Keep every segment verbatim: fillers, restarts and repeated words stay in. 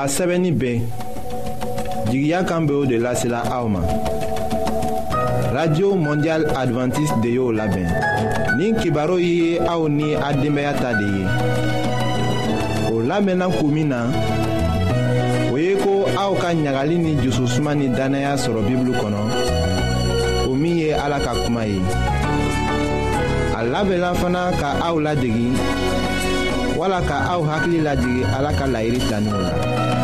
a sɛbɛnni bɛɛ jigiya kan bɛ o de lasela aw ma. Radio Mondial Adventiste de y'o labɛn. Nin kibaru ye aw ni a denbaya ta de ye. O labɛnna kun min na, o ye ko aw ka ɲagali ni jususuma ni danaya sɔrɔ Bibulu kɔnɔ, o min ye Ala ka kuma ye. A labɛnna fana ka aw ladegi wala ka aw hakili lajigi Ala ka laɲini taninw la.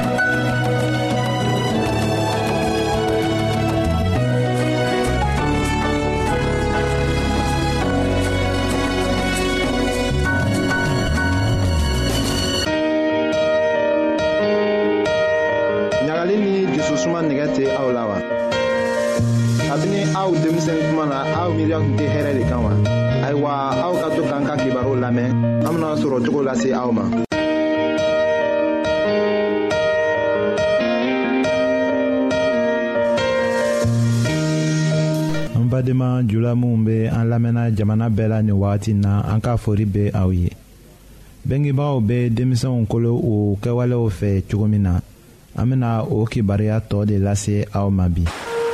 ɲagali ni jususuma nɛgɛ tɛ aw la wa? Kabini aw denmisɛn kuma na aw miiriya tun tɛ hɛrɛ de kan wa? Ayiwa, aw ka to k'an ka kibaru lamɛn, an bena sɔrɔ cogo lase aw ma. An badema jula minnu be an lamɛnna jamana bɛɛ la nin wagati na, an ka fori be aw ye. Bengebaaw be denmisɛnw kolo o kɛwalew fɛ cogo min na, an bena o kibaruya tɔ de lase aw ma bi.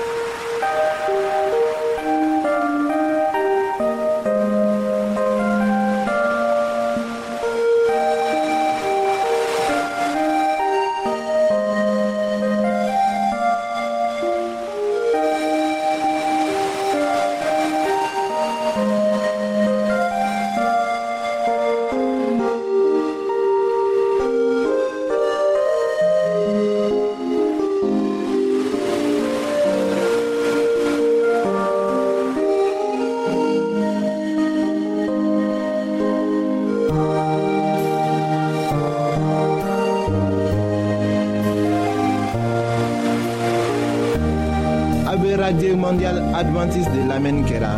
Radio Mondial Adventiste de l'Amen Kera.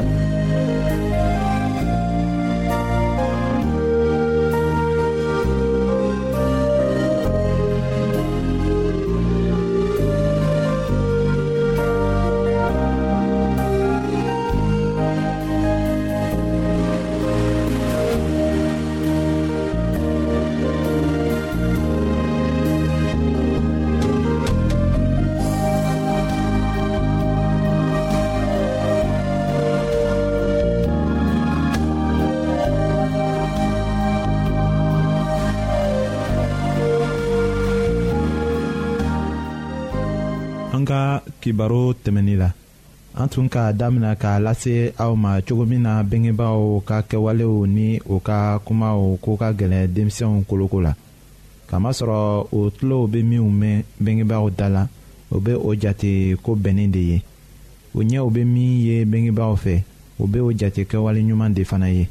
Ka kibaro tɛmɛni la, an tun ka damina k'a lase aw ma cogo min na bengebaaw ka kɛwalew ni o ka kumaw ko ka gɛlɛn denmisɛnw koloko la. Kamasɔrɔ o tulow be minw mɛn bengebaaw da la, o be o jate ko bɛnnin de ye. O ɲɛw be min ye bengebaaw fɛ, o be o jate kɛwale ɲuman de fana ye.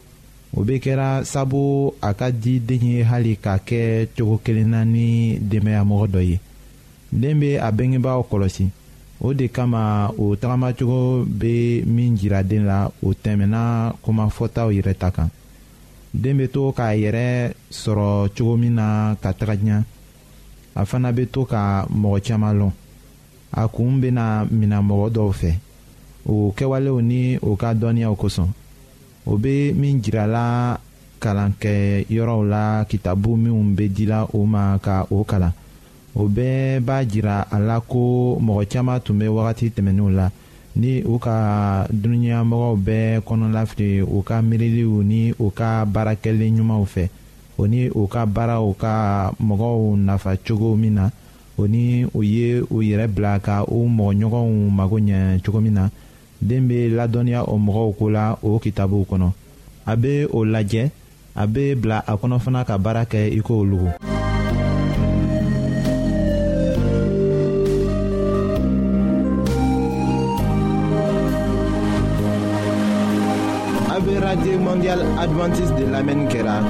O be kɛra sabu a ka di den ye hali ka kɛ cogo kelen na ni denbayamɔgɔ dɔ ye. Den be a bengebaaw kɔlɔsi, o de kama o tagamacogo be min jira den la o tɛmɛna kumafɔtaw yɛrɛ ta kan. Den be to k'a yɛrɛ sɔrɔ cogo min na ka taga ɲa, a fana be to ka mɔgɔ caaman lɔn. A kun bena mina mɔgɔ dɔw fɛ, o kɛwalew ni o ka dɔnniyaw kosɔn. O be min jirala kalankɛ yɔrɔw la kitabu minw be dila o ma ka o kalan. O bɛɛ b'a jira a la ko mɔgɔ caaman tun bɛ wagati tɛmɛnenw la ni u ka dunuɲamɔgɔw bɛɛ kɔnɔlafili u ka miiriliw ni u ka baarakɛlen ɲumanw fɛ, o ni u ka baaraw ka mɔgɔw nafa cogo min na, o ni u ye u yɛrɛ bila ka u mɔgɔɲɔgɔnw mago ɲɛ cogo min na. Den bɛ ladɔnniya o mɔgɔw ko la o kitabuw kɔnɔ. A bɛ o lajɛ, a bɛ bila a kɔnɔ fana ka baara kɛ i ko olugu. Radio Mondial Adventiste de l'Amen Kera.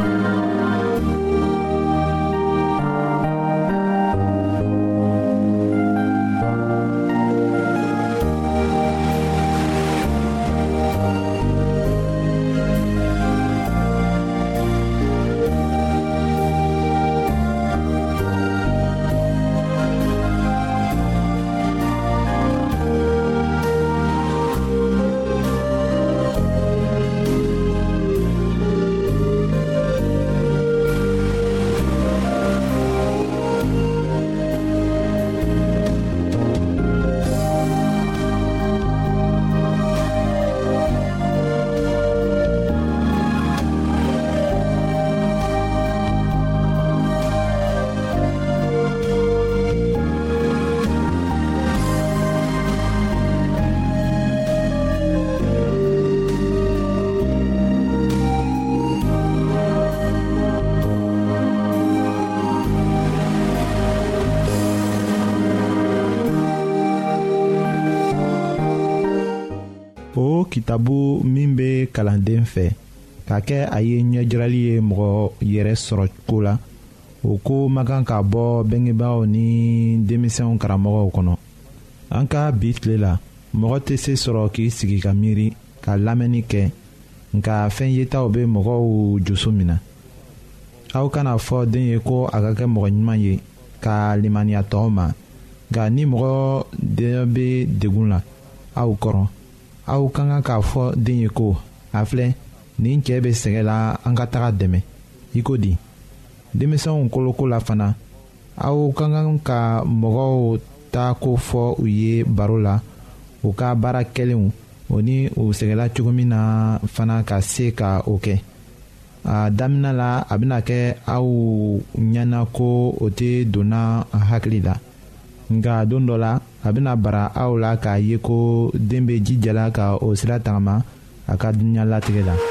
kitabu min bɛ kalanden fɛ ka kɛ a ye ɲɛjirali ye mɔgɔ yɛrɛ sɔrɔ ko la o ko man kan ka bɔ bengebaaw ni denmisɛnw karamɔgɔw kɔnɔ. an ka bi tile la mɔgɔ tɛ se sɔrɔ k'i sigi ka miiri ka lamɛnni kɛ nka fɛn yetaw bɛ mɔgɔw joso minɛ. aw kana fɔ den ye ko a ka kɛ mɔgɔ ɲuman ye ka limaniya tɔw ma nka ni mɔgɔ den bɛ degun la aw kɔrɔ aw ka kan k'a fɔ den ye ko a filɛ nin cɛ bɛ sɛgɛn la an ka taga dɛmɛ i ko di. denmisɛnw koloko la fana aw ka kan ka mɔgɔw ta ko fɔ u ye baro la u ka baara kɛlenw o ni u sɛgɛnla cogo min na fana ka se ka o kɛ. a daminɛ la a bɛna kɛ aw ɲɛna ko o tɛ donna hakili la nka don dɔ la a bɛna bara aw la k'a ye ko den bɛ jijala ka o sira tagama a ka dunuya latigɛ la.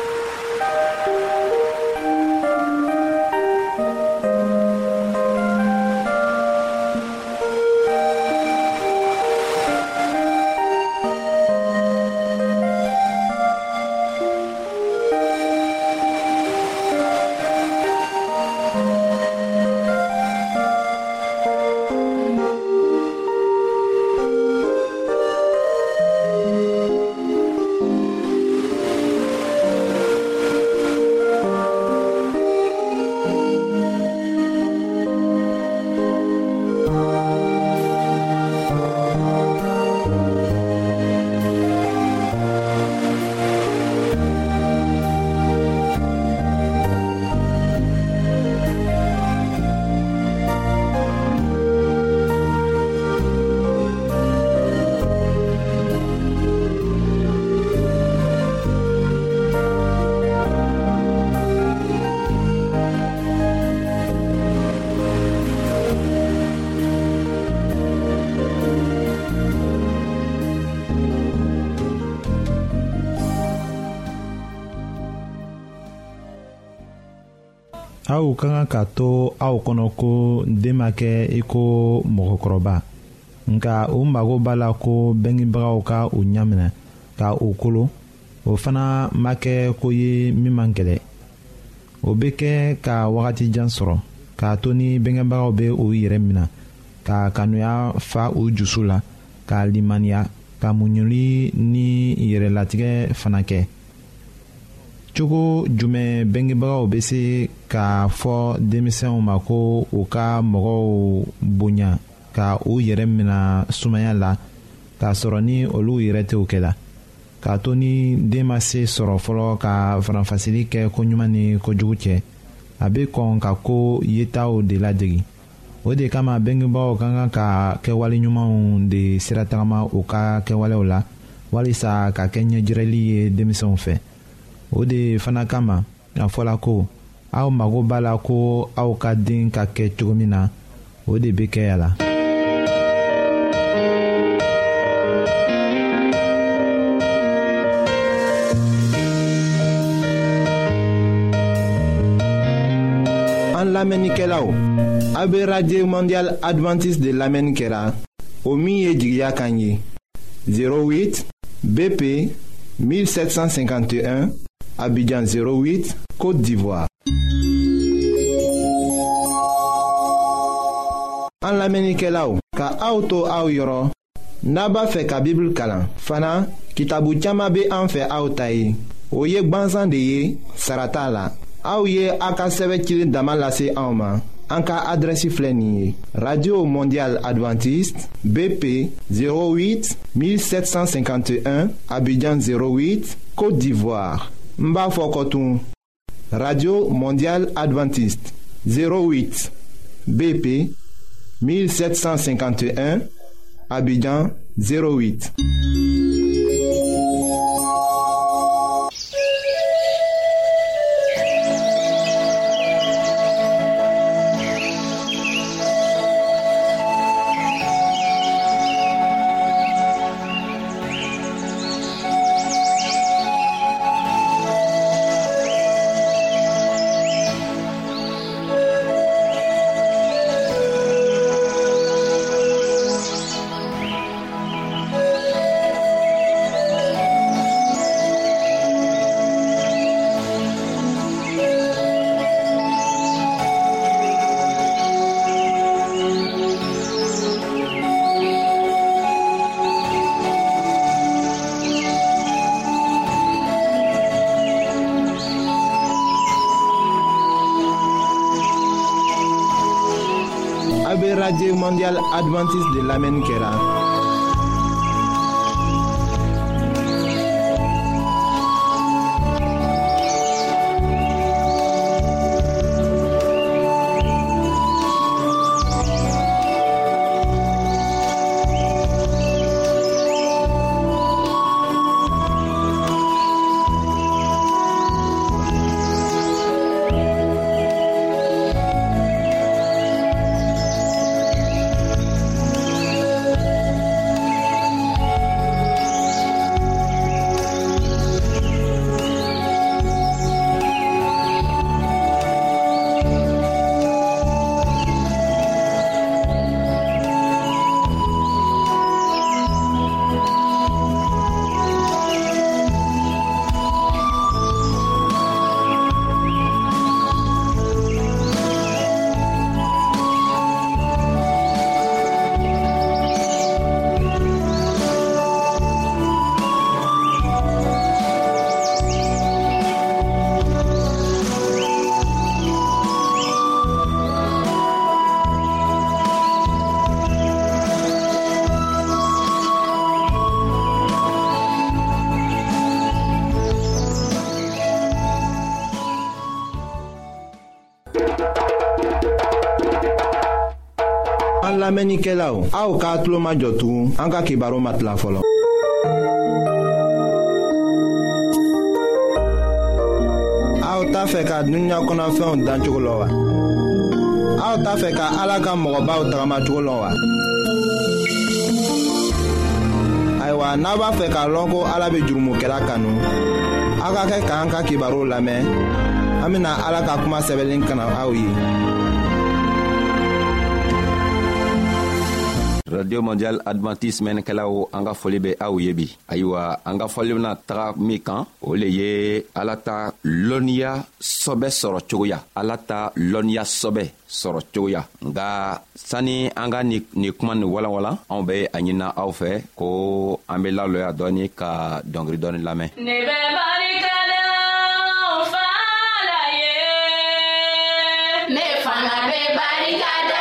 aw ka kan ka to aw kɔnɔ ko den ma kɛ i ko mɔgɔkɔrɔba nka u mago b'a la ko bengebagaw ka u ɲaminɛ ka u kolo o fana ma kɛ ko ye min man gɛlɛ. o bɛ kɛ ka wagati jan sɔrɔ k'a to ni bengebagaw bɛ u yɛrɛ minɛ ka kanuya fa u dusu la ka limaniya ka muɲuli ni yɛrɛlatigɛ fana kɛ. cogo jumɛn bengebagaw bɛ se k'a fɔ denmisɛnw ma ko u ka mɔgɔw bonya ka u yɛrɛ minɛ sumaya la k'a sɔrɔ ni olu yɛrɛ tɛ o kɛ la k'a to ni den ma se sɔrɔ fɔlɔ ka faranfasili kɛ koɲuman ni kojugu cɛ a bɛ kɔn ka ko yetaw de ladegi. o de kama bengebagaw ka kan ka kɛwale ɲumanw de siratagama u ka kɛwalew la walisa ka kɛ ɲɛjirɛli ye denmisɛnw fɛ. o de fana kama a fɔla ko aw mago b'a la ko aw ka den ka kɛ cogo min na o de bɛ kɛ a la. an lamɛnnikɛlaw a bɛ radio mondial adventiste de lamɛnni kɛra o min ye jigiya kan ye zéro huit B P mille sept cent cinquante et un Abidjan zéro huit, Côte d'Ivoire. An lamenikelaw, ka auto aw yoro, naba fe ka Bible kalan. Fana, kitabu chama be an fe aw tayi. O yek banzan de ye, sarata la. Aw ye aka seve kilin damalase aw ma. An ka adresi flenye. Radio Mondial Adventiste, B P zéro huit mille sept cent cinquante et un, Abidjan zéro huit, Côte d'Ivoire. Mba Fokotoun. Radio Mondial Adventiste, zéro huit, B P mille sept cent cinquante et un, Abidjan zéro huit. Radio Mondiale Adventiste de l'Amen Kera. Lamɛnnikɛlaw aw k'a tulo majɔ tugun an ka kibaru ma tila fɔlɔ. Aw t'a fɛ ka dunuya kɔnɔfɛnw dan cogo la wa? Aw t'a fɛ ka Ala ka mɔgɔbaw tagamacogo la wa? Ayiwa, n'a b'a fɛ k'a lɔn ko Ala bɛ jurumokɛla kanu, aw ka kɛ k'an ka kibaru lamɛn. An bɛna Ala ka kuma sɛbɛnlen kana aw ye. Radio Mondiale Adventiste mɛnnikɛlaw an ka foli bɛ aw ye bi. Ayiwa, an ka foli bɛna taga min kan o le ye Ala ta lɔnniya sɔbɛ sɔrɔ cogoya. Ala ta lɔnniya sɔbɛ sɔrɔ cogoya. Nka sani an ka ni, ni kuma ni walanwalan, anw bɛ a ɲinina aw fɛ ko an bɛ laloya dɔɔni ka dɔnkili dɔɔni lamɛn. Ne bɛ barika da o fa la ye, ne fana bɛ barika da.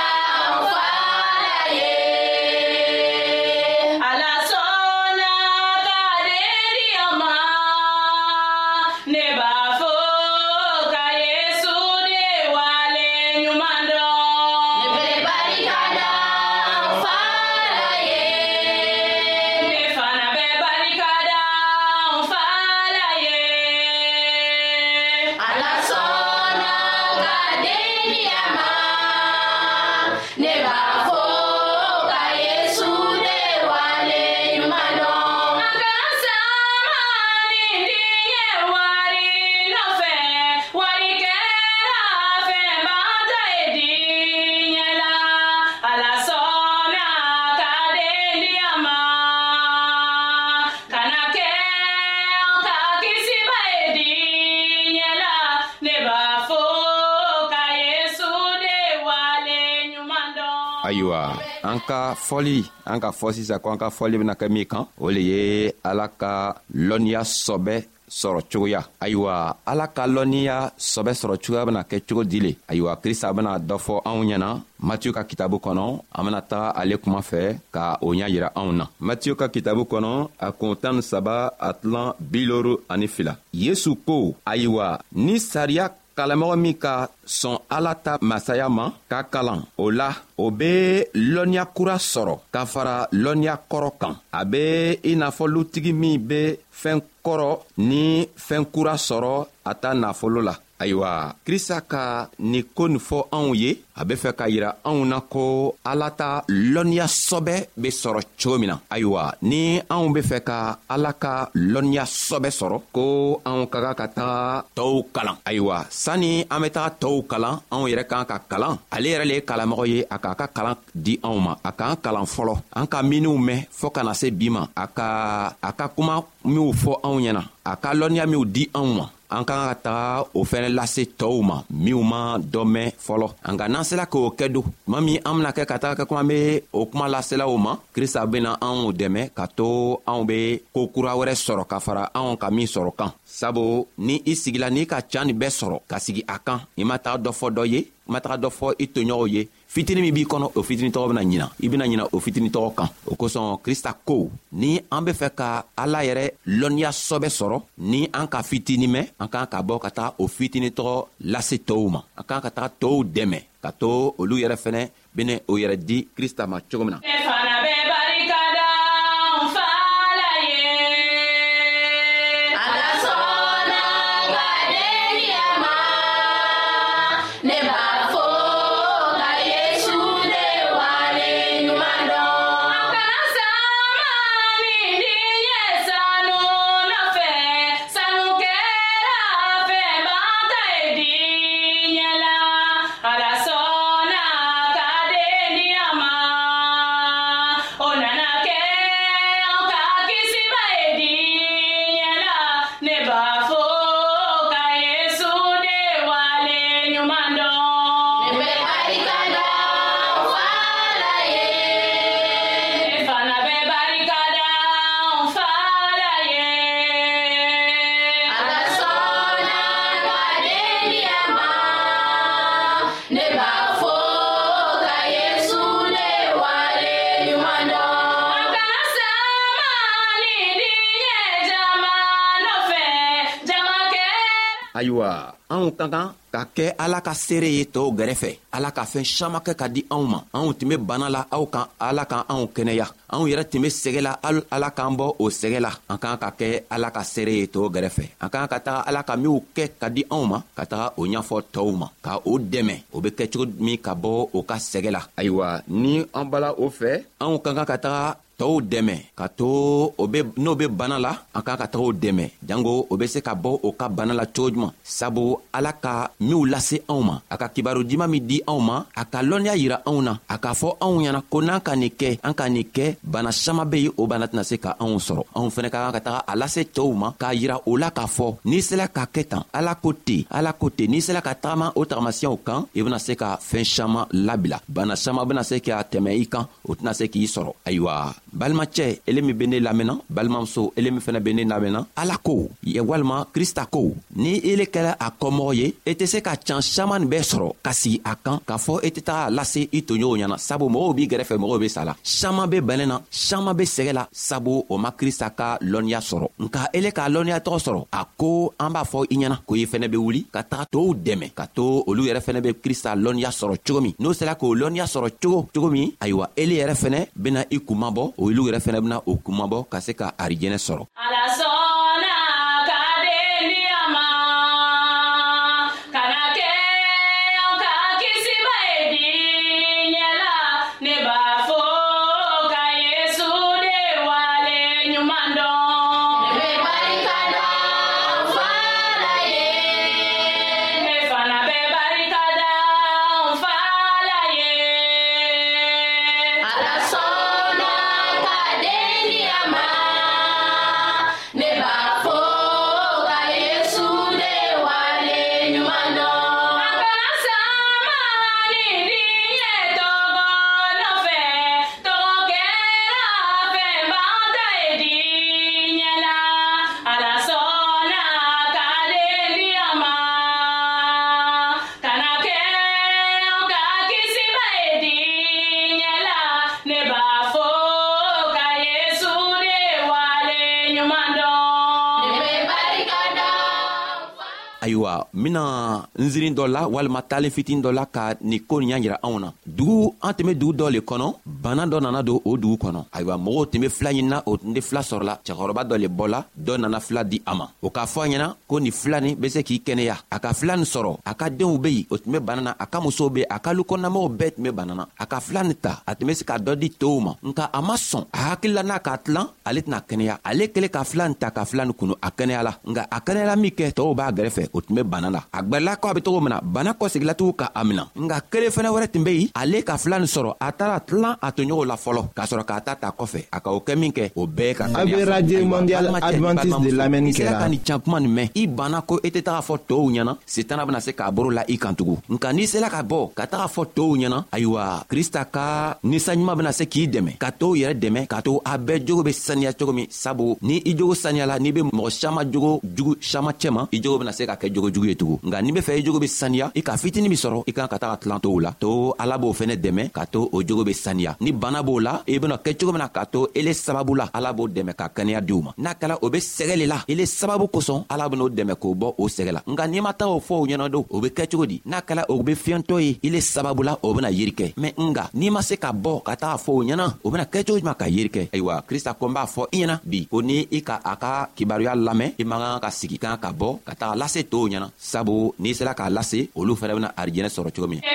Ayiwa, an ka fɔli an ka fɔ sisan ko an ka fɔli bɛna kɛ min kan o le ye Ala ka lɔnniya sɔbɛ sɔrɔ cogoya. Ayiwa, Ala ka lɔnniya sɔbɛ sɔrɔ cogoya bɛna kɛ cogo di le? Ayiwa, Krista bɛna dɔ fɔ anw ɲɛna Matiyu ka kitabu kɔnɔ. An bɛna taga ale kuma fɛ ka o ɲɛ yira anw na. Matiyu ka kitabu kɔnɔ a kun tan ni saba a tilan bi wɔɔrɔ ani fila. Yesu ko, ayiwa, ni sariya kalamɔgɔ min ka sɔn Ala ta masaya ma ka kalan, o la o be lɔnniya kura sɔrɔ ka fara lɔnniya kɔrɔ kan. A be i n'a fɔ lutigi min be fɛn kɔrɔ ni fɛn kura sɔrɔ a ta nafolo la. Ayiwa, Krista ka ni ko nin fɔ anw ye, a be fɛ ka yira anw na ko Ala ta lɔnniya sɔbɛ be sɔrɔ cogo min na. Ayiwa, ni anw be fɛ ka Ala ka lɔnniya sɔbɛ sɔrɔ, ko anw ka kan ka taga tɔw kalan. Ayiwa, sani an be taga tɔw kalan, anw yɛrɛ kan ka kalan. Ale yɛrɛ le ye kalanmɔgɔ ye, a k'a ka kalan di anw ma. A k'an kalan fɔlɔ, an ka miniw mɛn fɔɔ kana se bi ma. A ka a ka kuma minw fɔ anw ɲɛna, a ka lɔnniya minw di anw ma. An kan ka taga o fɛnɛ lase tɔw ma minw ma dɔ mɛn fɔlɔ. An ka n'an sela k'o kɛ don, tuma min an bena kɛ ka taga kɛ kuma be o kuma lasela o ma, Krista bena anw dɛmɛ ka to anw be ko kura wɛrɛ sɔrɔ ka fara anw ka min sɔrɔ kan. Sabu ni i sigila n'i ka can nin bɛɛ sɔrɔ ka sigi a kan, i ma taga dɔ fɔ dɔ ye, i ma taga dɔ fɔ i toɲɔgɔnw ye, fitini min b'i kɔnɔ o fitini tɔgɔ bena ɲina i bena ɲina o fitini tɔgɔ kan. O kosɔn krista ko ni an be fɛ ka ala yɛrɛ lɔnniya sɔbɛ sɔrɔ, ni an ka fitini mɛn, an kan ka bɔ ka taga o fitini tɔgɔ lase tɔɔw ma. An kan ka taga tɔɔw dɛmɛ ka to olu yɛrɛ fɛnɛ bene o yɛrɛ di krista ma cogo min na. Ayiwa, anw ka kan ka kɛ ala ka seere ye tɔw gɛrɛfɛ. Ala ka fɛn saman kɛ ka di anw ma. Anw tun be bana la, aw kan ala kan anw kɛnɛya. Anw yɛrɛ tun be sɛgɛ la, ala k'an bɔ o sɛgɛ la. An kan ka kɛ ala ka seere ye tɔw gɛrɛfɛ. An kan ka taga ala ka minw kɛ ka di anw ma, ka taga o ɲɛfɔ tɔw ma, ka o dɛmɛ. O be kɛ cogo min ka bɔ o ka sɛgɛ la. Ayiwa, ni an bala o fɛ, anw kan ka taga tɔw dɛmɛ ka to o be n'o be bana la, an kan ka taga o dɛmɛ jango o be se ka bɔ o ka bana la cogo juman. Sabu ala ka minw lase anw ma, a ka kibaru diman min di anw ma, a ka lɔnniya yira anw na, a k'a fɔ anw ɲɛna ko n'an ka nin kɛ, an ka nin kɛ, bana saman be yen o bana tɛna se ka anw sɔrɔ. Anw fɛnɛ ka kan ka taga a lase tɔw ma k'a yira o la k'a fɔ n'i sela ka kɛ tan, ala ko ten, ala ko ten, n'i sela ka tagama o tagamasiyɛnw kan, i bena se ka fɛn saman labila. Bana saman bena se ka tɛmɛ i kan, o tɛna se k'i sɔrɔ. Ayiwa, balimacɛ ele min be ne lamɛnna, balimamuso ele min fɛnɛ be ne lamɛnna, ala ko ye walima krista ko ni ele kɛla a kɔmɔgɔ ye, e tɛ se ka can saman nin bɛɛ sɔrɔ ka sigi a kan k'a fɔ e tɛ taga lase i toɲɔgɔnw ɲɛna. Sabu mɔgɔw b'i gɛrɛfɛ, mɔgɔw be sa la, saman be bɛnɛ na, saman be sɛgɛ la, sabu o ma krista ka lɔnniya sɔrɔ. Nka ele k'a lɔnniya tɔgɔ sɔrɔ, a ko an b'a fɔ i ɲɛna ko i fɛnɛ be wuli ka taga tɔw dɛmɛ, ka to olu yɛrɛ fɛnɛ be krista lɔnniya sɔrɔ cogo min. N'o sera k'o lɔnniya sɔrɔ cogo cogo min, ayiwa ele yɛrɛ fɛnɛ bena i kumabɔ, olu yɛrɛ fɛnɛ bena o kumabɔ ka se ka arijɛnɛ sɔrɔ. Ayiwa, mina nzirin dɔ la walima talen fitin dɔ la ka ni ko nin yira anw na. Dugu an tun be dugu dɔ le kɔnɔ, bana dɔ nana don o dugu kɔnɔ. Ayiwa, mɔgɔw tun be fila ɲinina, o tun de fila sɔrɔla. Cɛkɔrɔba dɔ le bɔla, dɔ nana fila di a ma. O k'a fɔ a ɲɛna ko ni fila nin be se k'i kɛnɛya. A ka fila nin sɔrɔ, a ka denw be yen, o tun be bana na, a ka musow be yen, a ka lukɔnɔmɔgɔw bɛɛ tun be bana na. A ka fila nin ta, a tun be se ka dɔ di tɔw ma. Nka a ma sɔn, a hakilila n'a k'a tilan, ale tɛna kɛnɛya. Ale kɛlen ka fila nin ta ka fila nin kunu, a kɛnɛyala. Nka a kɛnɛyala min kɛ, tɔw b'a gɛrɛfɛ, o tun be bana la. A gbɛrɛla ko a be togo min na, bana kɔsegila tugun ka a mina. Nka kelen fɛnɛ wɛrɛ tun be yen, ale ka fila nin sɔrɔ, a taara tilan a toɲɔgɔnw la fɔlɔ, k'a sɔrɔ k'a ta ta kɔfɛ. A ka o kɛ min kɛ, o bɛɛ ka kɛnɛya. A be radio mondial adventiste de lamɛnni kɛra. I sera ka nin can kuma nin mɛn, i banna ko i tɛ taga fɔ tɔw ɲɛna, sitana bena se k'a boro la i kan tugun. Nka n'i sela ka bɔ ka taga fɔ tɔw ɲɛna, ayiwa, krista ka ninsanɲuman bena se k'i dɛmɛ, ka tɔw yɛrɛ dɛmɛ, ka to a bɛɛ jogo be saniya cogo min. Sabu ni i jogo saniyala, n'i be mɔgɔ saman jogo jugu saman cɛma, i jogo bena se ka kɛ kɛ jogo jugu ye tugun. Nka n'i bɛ fɛ i jogo bɛ saniya, i ka fitini min sɔrɔ i kan ka taa ka tilan to o la, to Ala b'o fɛnɛ dɛmɛ ka to o jogo bɛ saniya. Ni bana b'o la, i bɛna kɛ cogo min na ka to ele sababu la Ala b'o dɛmɛ ka kɛnɛya di u ma. N'a kɛla o bɛ sɛgɛ le la, ele sababu kosɔn Ala bɛn'o dɛmɛ k'o bɔ o sɛgɛ la. Nka n'i ma taa o fɔ o ɲɛna don, o bɛ kɛ cogo di? N'a kɛla o bɛ fiyɛntɔ ye, ele sababu la o bɛna yiri kɛ. Mɛ nga n'i ma se ka bɔ ka taa fɔ o ɲɛna, o bɛna kɛ cogo jumɛn ka yiri kɛ? Ayiwa, Krista ko n b'a fɔ i ɲɛna bi ko ni i ka a ka kibaruya lamɛn, i man kan ka sigi, kan ka bɔ ka taa lase tɔw ɲɛna. Sabu n'i sera k'a lase, olu fɛnɛ bɛna arijɛnɛ sɔrɔ cogo min.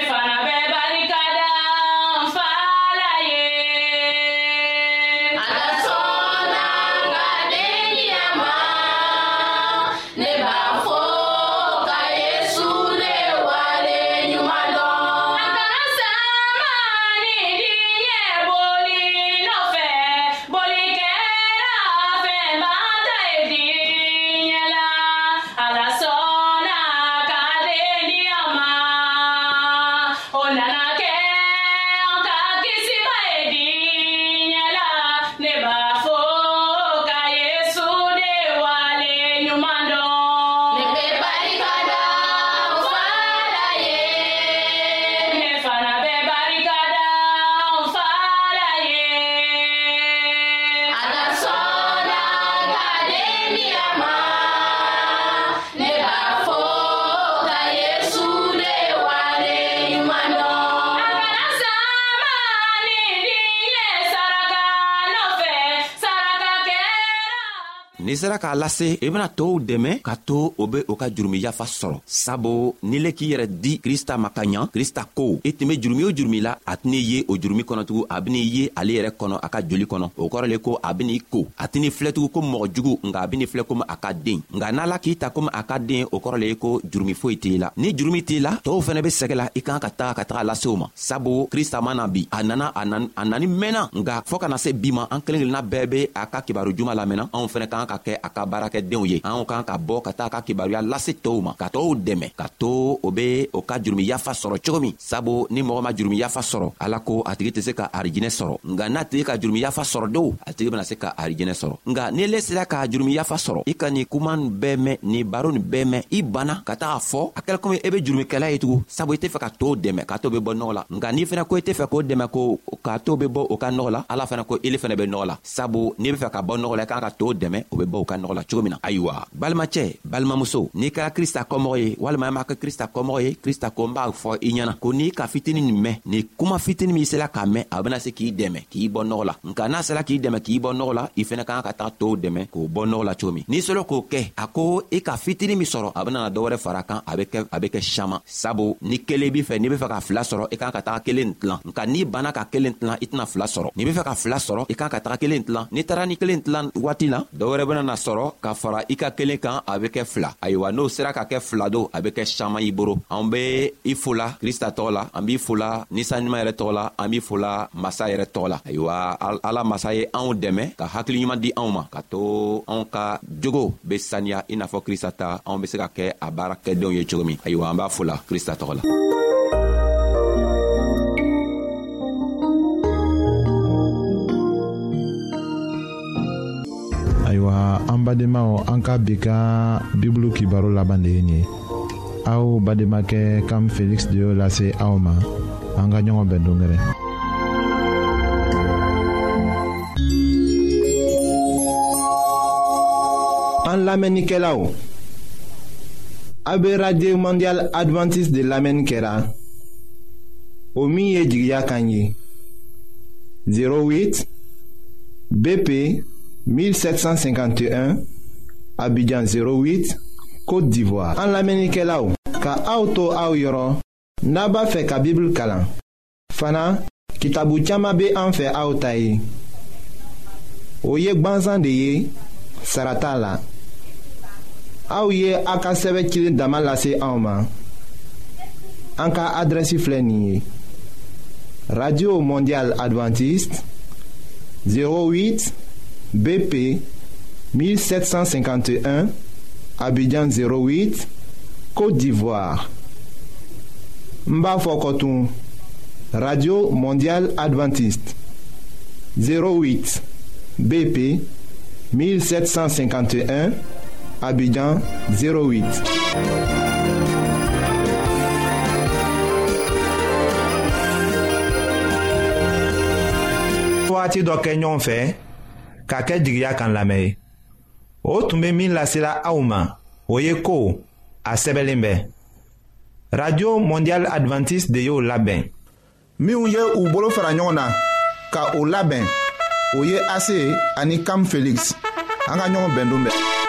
N'i sera k'a lase, i bɛna tɔw dɛmɛ ka to o bɛ o ka jurumi yafa sɔrɔ. Sabu n'i le k'i yɛrɛ di Krista ma ka ɲa, Krista ko i tun bɛ jurumi o jurumi la, a tɛn'i ye o jurumi kɔnɔ tugun, a bɛn'i ye ale yɛrɛ kɔnɔ a ka joli kɔnɔ. O kɔrɔ le ko a bɛn'i ko, a tɛn'i filɛ tugun ko mɔgɔ jugu, nka a bɛn'i filɛ komi a ka den. Nka n'Ala k'i ta komi a ka den, o kɔrɔ le ye ko jurumi foyi t'i la. Ni jurumi t'i la, tɔw fɛnɛ bɛ sɛgɛ la, i kan ka taga ka taga lase o ma. Sabu Krista mana bi, a nana a nani a nani mɛnna, nka fɔ ka na se bi ma, an kelen kelenna bɛɛ bɛ a ka kibaru juma lamɛnna. Anw fɛnɛ kan ka kɛ a ka baara kɛ denw ye. Anw kan ka bɔ ka taa ka kibaruya lase tɔw ma, ka tɔw dɛmɛ, ka to o be o ka jurumi yafa sɔrɔ cogo min. Sabu ni mɔgɔ ma jurumi yafa sɔrɔ, Ala ko a tigi tɛ se ka arijinɛ sɔrɔ. Nka n'a tigi ka jurumi yafa sɔrɔ don, a tigi bɛna se ka arijinɛ sɔrɔ. Nka ni le sera ka jurumi yafa sɔrɔ, i ka nin kuma nin bɛɛ mɛn, nin baro nin bɛɛ mɛn, i banna ka taa fɔ, a kɛra komi e bɛ jurumikɛla ye tugun. Sabu i tɛ fɛ ka tɔw dɛmɛ, ka tɔw bɛ bɔ nɔgɔ la. Nka n'i fɛnɛ ko i tɛ fɛ k'o dɛmɛ ko ka tɔw bɛ bɔ o ka nɔgɔ la, Ala fɛnɛ ko ele fɛnɛ bɛ nɔgɔ la. Sabu n'i bɛ fɛ ka bɔ nɔgɔ la, i kan ka tɔw dɛmɛ, o bɛ bɔ o ka nɔgɔ la cogo min na. Ayiwa, balimacɛ, balimamuso, n'i kɛra Krista kɔmɔgɔ ye walima i ma kɛ Krista kɔmɔgɔ ye, Krista ko n b'a fɔ i ɲɛna ko n'i ka fitini nin mɛn, ni kuma fitini min sera k'a mɛn, a bɛna se k'i dɛmɛ k'i bɔ nɔgɔ la. Nka n'a sera k'i dɛmɛ k'i bɔ nɔgɔ la, i fɛnɛ kan ka taa tɔw dɛmɛ k'o bɔ nɔgɔ la cogo min. N'i sera k'o kɛ, a ko i ka fitini min sɔrɔ, a bɛna na dɔwɛrɛ fara kan, a bɛ kɛ a bɛ kɛ caman. Sabu ni kelen b'i fɛ, n'i bɛ fɛ ka fila sɔrɔ, i kan ka taa kelen tilan. Nka n'i banna ka kelen tilan, i tɛna fila sɔrɔ. N'i bɛ fɛ ka fila sɔrɔ, i kan ka taa kelen tilan. N'i taara ni kelen tilan waati la, dɔwɛrɛ bɛna na sɔrɔ ka fara i ka kelen kan, a bɛ kɛ fila. Ayiwa, n'o sera ka kɛ fila don, a bɛ kɛ caman i bolo. An bɛ i fola Krista tɔgɔ la, an b'i fola Nisa ɲuman yɛrɛ tɔgɔ la, an b'i fola Masa yɛrɛ tɔgɔ la. Ayiwa, Ala Masa ye anw dɛmɛ ka hakili ɲuman di anw ma, ka to anw ka jogo bɛ saniya i n'a fɔ Krista ta, anw bɛ se ka kɛ a baara kɛdenw ye cogo min. Ayiwa, an b'a fola Krista tɔgɔ la. Ayiwa, an badenmaw, an ka bi ka Bibulu kibaro laban de ye nin ye. Aw bademakɛ Kam Felix de y'o lase aw ma. An ka ɲɔgɔn bɛn dongɛrɛ. An lamɛnnikɛlaw, a bɛ Radio Mondial Adventiste de lamɛnni kɛra o min ye jigiya kan ye zéro huit B P mille sept cent cinquante et un Abidjan zéro huit Côte d'Ivoire. An lamɛnnikɛlaw, ka aw to aw yɔrɔ n'a b'a fɛ ka Bible kalan. Fana kitabu caman bɛ an fɛ aw ta ye. O ye gwanzan de ye, sara t'a la. Aw ye a ka sɛbɛn cilen dama lase anw ma. An ka adrɛsi filɛ nin ye: Radio Mondial Adventiste zéro huit B P mille sept cent cinquante et un Abidjan zéro huit Côte d'Ivoire. N b'a fɔ kɔtun: Radio Mondial Adventiste zéro huit B P mille sept cent cinquante et un Abidjan zéro huit. Waati dɔ kɛ ɲɔgɔn fɛ ka kɛ jigiya kan lamɛn ye o tun bɛ min lasela aw ma o ye ko a sɛbɛnlen bɛ radio mondial adventiste de y'o labɛn minnu ye u bolo fara ɲɔgɔn na ka o labɛn o ye ase ani Cam Felix an ka ɲɔgɔn bɛn don bɛɛ